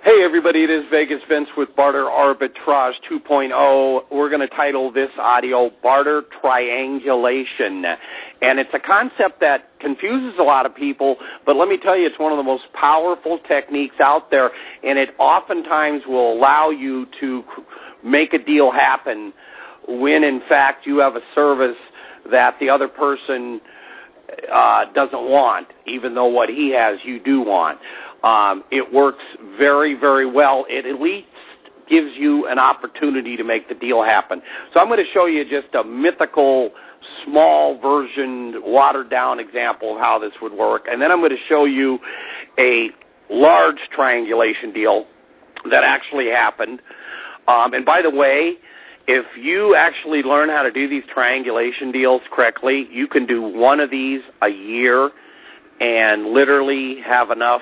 Hey everybody, it is Vegas Vince with Barter Arbitrage 2.0. We're going to title this audio Barter Triangulation. And it's a concept that confuses a lot of people, but let me tell you, it's one of the most powerful techniques out there, and it oftentimes will allow you to make a deal happen when, in fact, you have a service that the other person doesn't want, even though what he has you do want. It works very, very well. It at least gives you an opportunity to make the deal happen. So I'm going to show you just a mythical, small version, watered-down example of how this would work. And then I'm going to show you a large triangulation deal that actually happened. And by the way, if you actually learn how to do these triangulation deals correctly, you can do one of these a year and literally have enough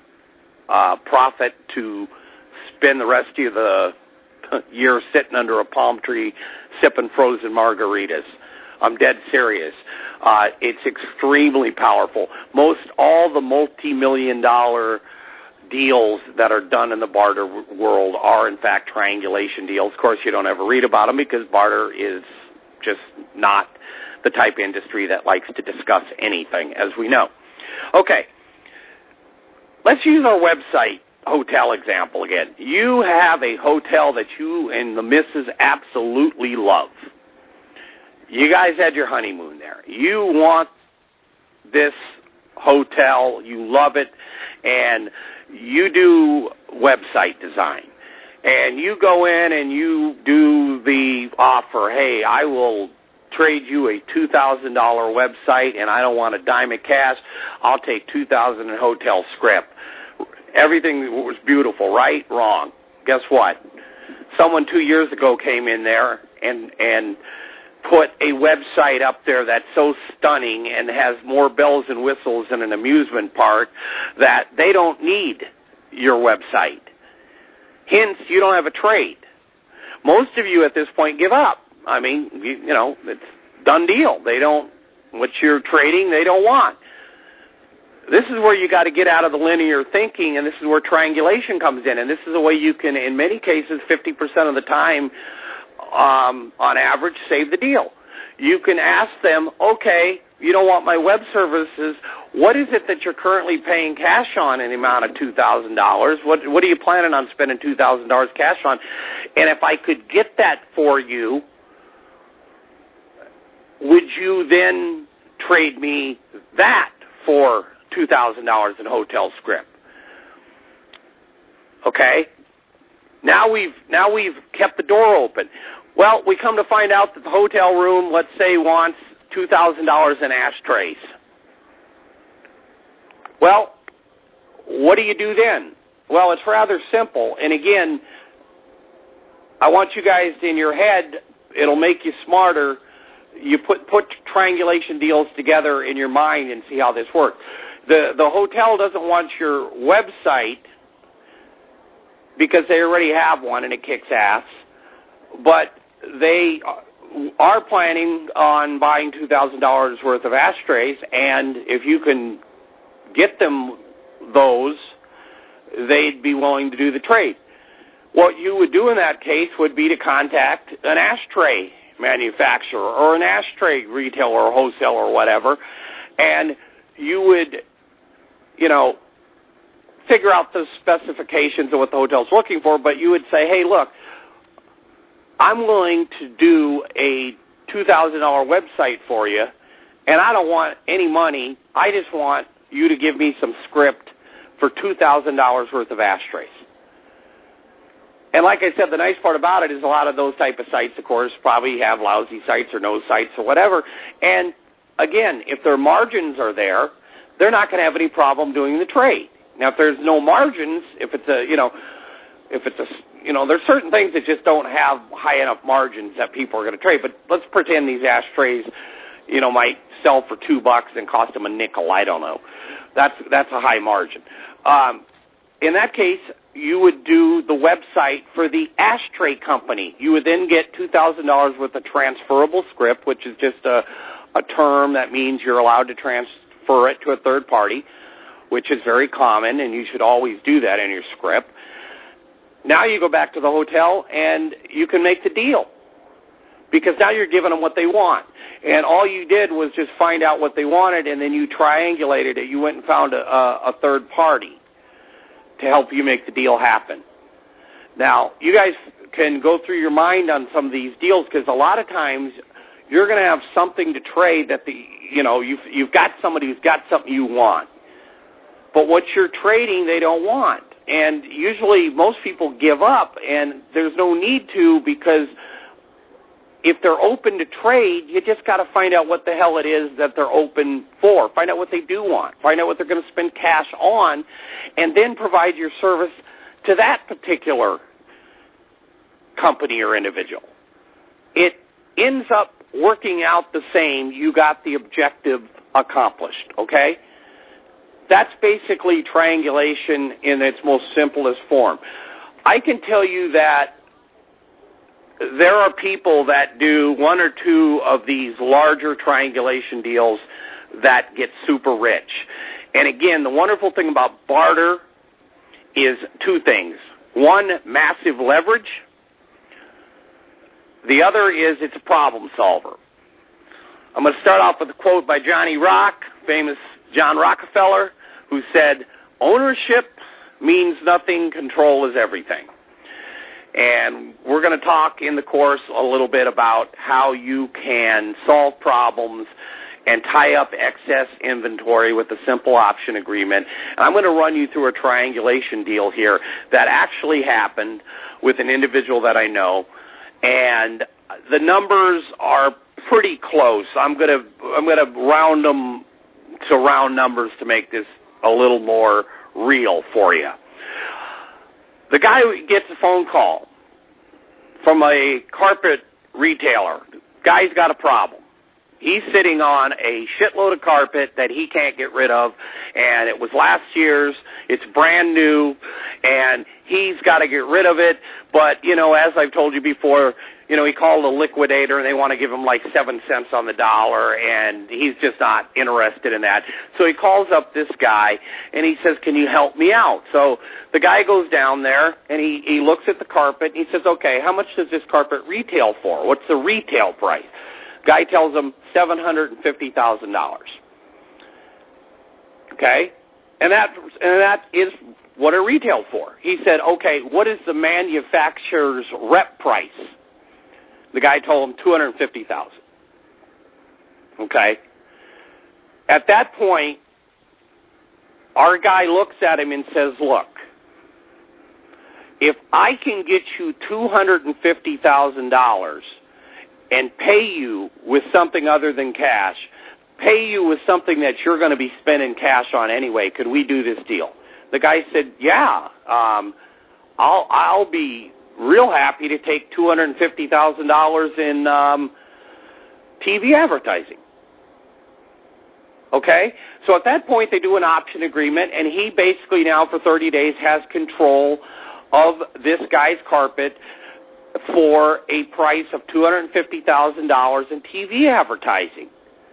profit to spend the rest of the year sitting under a palm tree sipping frozen margaritas. I'm dead serious. It's extremely powerful. Most all the multi-million-dollar deals that are done in the barter world are, in fact, triangulation deals. Of course, you don't ever read about them because barter is just not the type of industry that likes to discuss anything, as we know. Okay. Let's use our website hotel example again. You have a hotel that you and the missus absolutely love. You guys had your honeymoon there. You want this hotel. You love it. And you do website design. And you go in and you do the offer, hey, I will trade you a $2,000 website, and I don't want a dime of cash. I'll take $2,000 in hotel script. Everything was beautiful, right? Wrong. Guess what? Someone 2 years ago came in there and put a website up there that's so stunning and has more bells and whistles than an amusement park that they don't need your website. Hence, you don't have a trade. Most of you at this point give up. I mean, you know, it's done deal. They don't, what you're trading, they don't want. This is where you got to get out of the linear thinking, and this is where triangulation comes in. And this is a way you can, in many cases, 50% of the time, on average, save the deal. You can ask them, okay, you don't want my web services. What is it that you're currently paying cash on in the amount of $2,000? What are you planning on spending $2,000 cash on? And if I could get that for you, would you then trade me that for $2,000 in hotel script? Okay? Now we've kept the door open. Well, we come to find out that the hotel room, let's say, wants $2,000 in ashtrays. Well, what do you do then? Well, it's rather simple. And again, I want you guys in your head, it'll make you smarter. You put triangulation deals together in your mind and see how this works. The hotel doesn't want your website because they already have one and it kicks ass, but they are planning on buying $2,000 worth of ashtrays, and if you can get them those, they'd be willing to do the trade. What you would do in that case would be to contact an ashtray manufacturer or an ashtray retailer or wholesaler or whatever, and you would, you know, figure out the specifications of what the hotel's looking for, but you would say, hey, look, I'm willing to do a $2,000 website for you, and I don't want any money. I just want you to give me some script for $2,000 worth of ashtrays. And like I said, the nice part about it is a lot of those type of sites, of course, probably have lousy sites or no sites or whatever. And, again, if their margins are there, they're not going to have any problem doing the trade. Now, if there's no margins, if it's a, there's certain things that just don't have high enough margins that people are going to trade. But let's pretend these ashtrays, might sell for $2 and cost them a nickel. I don't know. That's a high margin. In that case, you would do the website for the ashtray company. You would then get $2,000 worth of transferable script, which is just a term that means you're allowed to transfer it to a third party, which is very common, and you should always do that in your script. Now you go back to the hotel and you can make the deal because now you're giving them what they want. And all you did was just find out what they wanted, and then you triangulated it. You went and found a third party to help you make the deal happen. Now, you guys can go through your mind on some of these deals because a lot of times you're going to have something to trade that you've got somebody who's got something you want. But what you're trading, they don't want. And usually most people give up, and there's no need to because if they're open to trade, you just got to find out what the hell it is that they're open for. Find out what they do want. Find out what they're going to spend cash on, and then provide your service to that particular company or individual. It ends up working out the same. You got the objective accomplished, okay? That's basically triangulation in its most simplest form. I can tell you that there are people that do one or two of these larger triangulation deals that get super rich. And again, the wonderful thing about barter is two things. One, massive leverage. The other is it's a problem solver. I'm going to start off with a quote by Johnny Rock, famous John Rockefeller, who said, "Ownership means nothing, control is everything." And we're going to talk in the course a little bit about how you can solve problems and tie up excess inventory with a simple option agreement. And I'm going to run you through a triangulation deal here that actually happened with an individual that I know. And the numbers are pretty close. I'm going to round them to round numbers to make this a little more real for you. The guy gets a phone call from a carpet retailer. Guy's got a problem. He's sitting on a shitload of carpet that he can't get rid of, and it was last year's. It's brand new, and he's got to get rid of it. But, as I've told you before, he called a liquidator, and they want to give him like 7 cents on the dollar, and he's just not interested in that. So he calls up this guy, and he says, "Can you help me out?" So the guy goes down there, and he looks at the carpet, and he says, "Okay, how much does this carpet retail for? What's the retail price?" Guy tells him $750,000. Okay? And that is what it retailed for. He said, "Okay, what is the manufacturer's rep price?" The guy told him $250,000. Okay? At that point, our guy looks at him and says, "Look, if I can get you $250,000 and pay you with something other than cash, pay you with something that you're going to be spending cash on anyway, could we do this deal?" The guy said, "Yeah, I'll be real happy to take $250,000 in TV advertising." Okay? So at that point, they do an option agreement, and he basically now for 30 days has control of this guy's carpet for a price of $250,000 in TV advertising.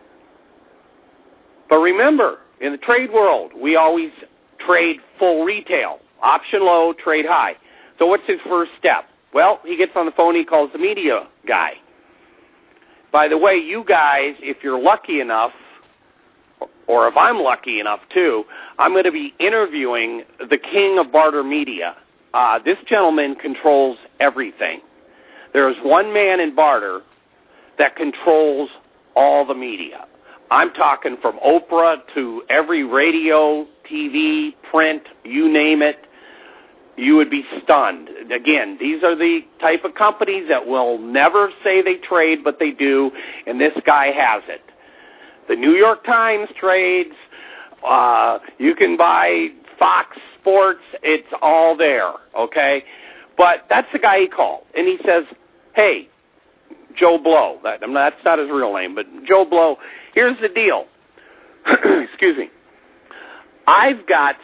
But remember, in the trade world, we always trade full retail. Option low, trade high. So what's his first step? Well, he gets on the phone, he calls the media guy. By the way, you guys, if you're lucky enough, or if I'm lucky enough too, I'm going to be interviewing the king of barter media. This gentleman controls everything. There's one man in barter that controls all the media. I'm talking from Oprah to every radio, TV, print, you name it. You would be stunned. Again, these are the type of companies that will never say they trade, but they do, and this guy has it. The New York Times trades. You can buy Fox Sports. It's all there, okay? But that's the guy he called, and he says, "Hey, Joe Blow," that's not his real name, but Joe Blow, here's the deal. Excuse me. I've got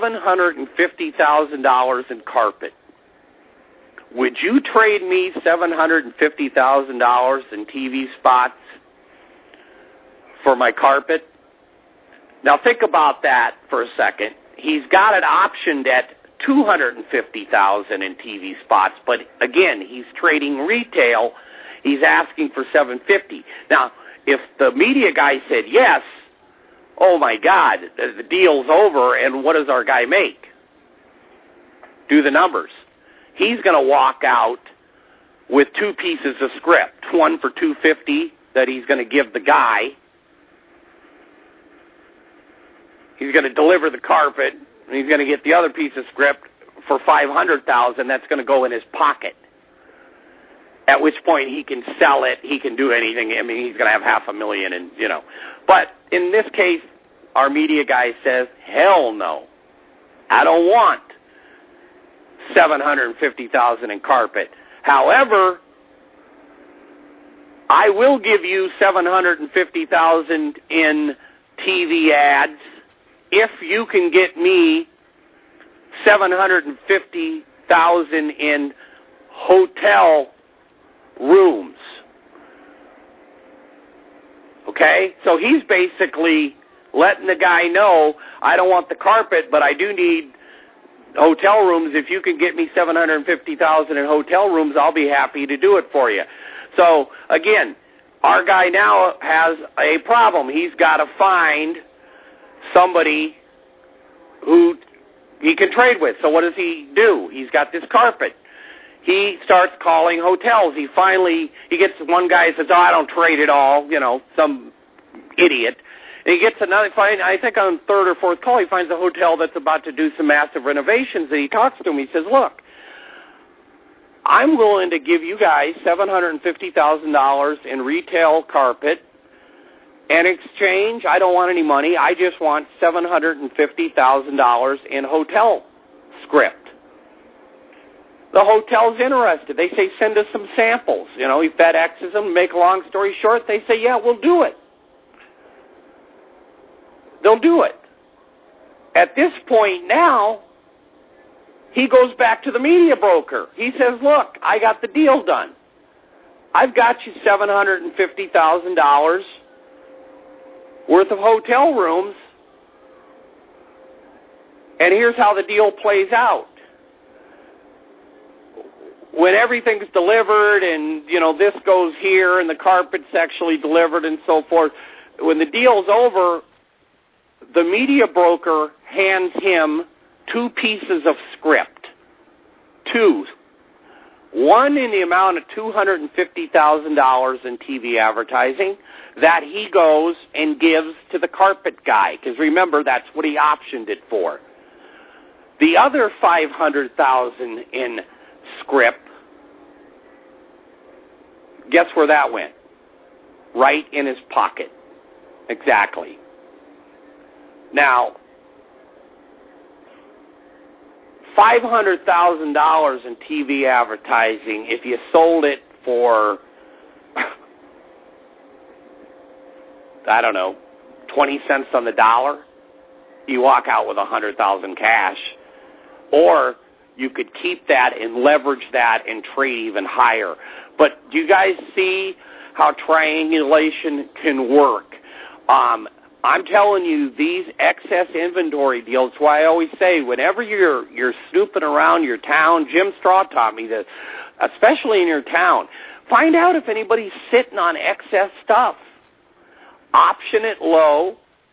$750,000 in carpet. Would you trade me $750,000 in TV spots for my carpet? Now think about that for a second. He's got it optioned at $250,000 in TV spots. But again, he's trading retail. He's asking for $750,000. Now, if the media guy said yes, oh my God, the deal's over, and what does our guy make? Do the numbers. He's going to walk out with two pieces of script, one for $250,000 that he's going to give the guy. He's going to deliver the carpet, and he's going to get the other piece of script for $500,000. That's going to go in his pocket. At which point he can sell it. He can do anything. I mean, he's going to have $500,000, and But in this case, our media guy says, "Hell no, I don't want $750,000 in carpet. However, I will give you $750,000 in TV ads if you can get me $750,000 in hotel rooms." Okay? So he's basically letting the guy know, I don't want the carpet, but I do need hotel rooms. If you can get me $750,000 in hotel rooms, I'll be happy to do it for you. So, again, our guy now has a problem. He's got to find somebody who he can trade with. So what does he do? He's got this carpet. He starts calling hotels. He gets one guy who says, "Oh, I don't trade at all," some idiot. And he gets another, I think on third or fourth call, he finds a hotel that's about to do some massive renovations, and he talks to him. He says, "Look, I'm willing to give you guys $750,000 in retail carpet. In exchange, I don't want any money. I just want $750,000 in hotel script." The hotel's interested. They say, "Send us some samples." He FedExes them. Make a long story short, they say, "Yeah, we'll do it." They'll do it. At this point now, he goes back to the media broker. He says, "Look, I got the deal done. I've got you $750,000 worth of hotel rooms, and here's how the deal plays out. When everything's delivered and, this goes here and the carpet's actually delivered and so forth, when the deal's over, the media broker hands him two pieces of script. Two. One in the amount of $250,000 in TV advertising that he goes and gives to the carpet guy, because remember, that's what he optioned it for. The other $500,000 in script, guess where that went? Right in his pocket. Exactly. Now, $500,000 in TV advertising, if you sold it for, I don't know, 20 cents on the dollar, you walk out with $100,000 cash. Or you could keep that and leverage that and trade even higher. But do you guys see how triangulation can work? I'm telling you, these excess inventory deals, that's why I always say, whenever you're snooping around your town, Jim Straw taught me this, especially in your town, find out if anybody's sitting on excess stuff. Option it low,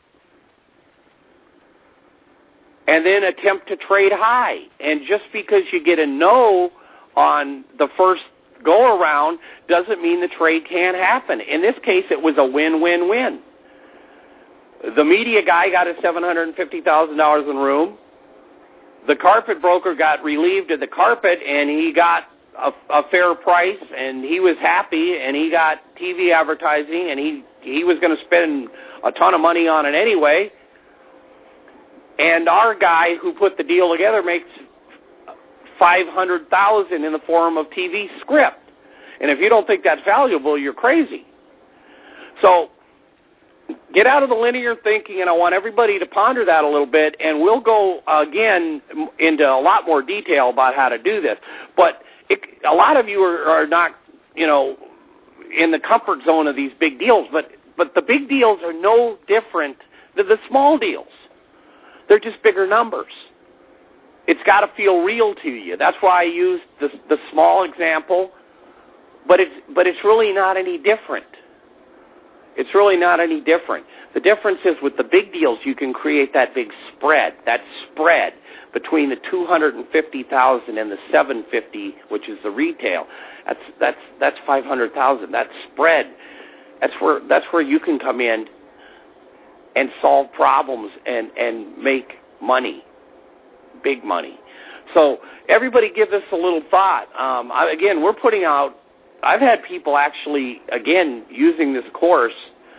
and then attempt to trade high. And just because you get a no on the first go-around doesn't mean the trade can't happen. In this case, it was a win-win-win. The media guy got his $750,000 in room. The carpet broker got relieved of the carpet, and he got a fair price, and he was happy, and he got TV advertising, and he was going to spend a ton of money on it anyway. And our guy who put the deal together makes $500,000 in the form of TV script. And if you don't think that's valuable, you're crazy. So get out of the linear thinking, and I want everybody to ponder that a little bit, and we'll go, again, into a lot more detail about how to do this. But a lot of you are not, in the comfort zone of these big deals, but the big deals are no different than the small deals. They're just bigger numbers. It's got to feel real to you. That's why I used the small example, but it's really not any different. It's really not any different. The difference is with the big deals, you can create that big spread. That spread between the 250,000 and the 750, which is the retail. That's 500,000. That spread. That's where you can come in and solve problems and make money, big money. So everybody give this a little thought. Again, we're putting out. I've had people actually, again, using this course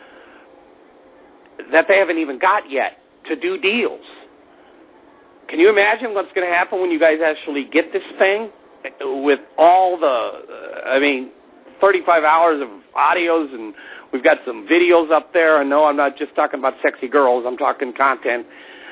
that they haven't even got yet to do deals. Can you imagine what's going to happen when you guys actually get this thing with all 35 hours of audios, and we've got some videos up there. I know I'm not just talking about sexy girls. I'm talking content.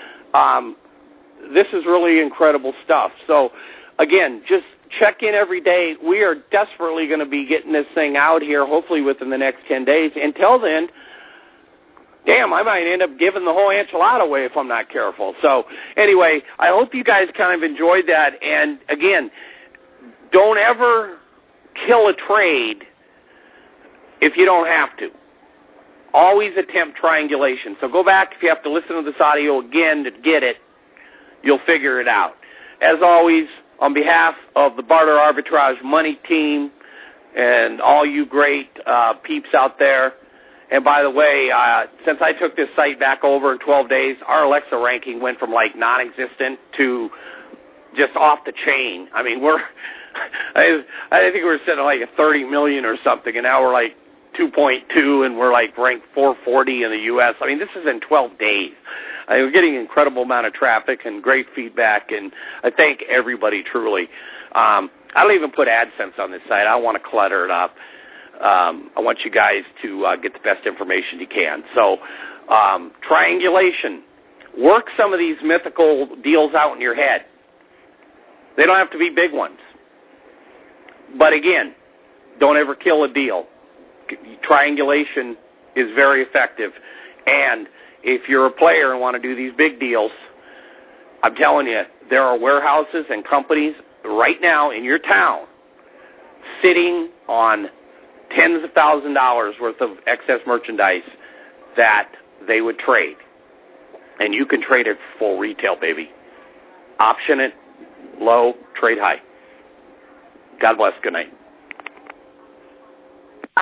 This is really incredible stuff. So, again, just check in every day. We are desperately going to be getting this thing out here, hopefully within the next 10 days. Until then, damn, I might end up giving the whole enchilada away if I'm not careful. So, anyway, I hope you guys kind of enjoyed that. And, again, don't ever kill a trade if you don't have to. Always attempt triangulation. So go back. If you have to listen to this audio again to get it, you'll figure it out. As always, on behalf of the Barter Arbitrage Money Team and all you great peeps out there, and by the way, since I took this site back over in 12 days, our Alexa ranking went from like non-existent to just off the chain. I mean, I think we were sitting at like a 30 million or something, and now we're like 2.2, and we're like ranked 440 in the U.S. I mean, this is in 12 days. We're getting an incredible amount of traffic and great feedback, and I thank everybody truly. I don't even put AdSense on this site. I don't want to clutter it up. I want you guys to get the best information you can. So, triangulation. Work some of these mythical deals out in your head. They don't have to be big ones. But again, don't ever kill a deal. Triangulation is very effective. And if you're a player and want to do these big deals, I'm telling you, there are warehouses and companies right now in your town sitting on tens of thousands of dollars worth of excess merchandise that they would trade. And you can trade it for full retail, baby. Option it low, trade high. God bless. Good night.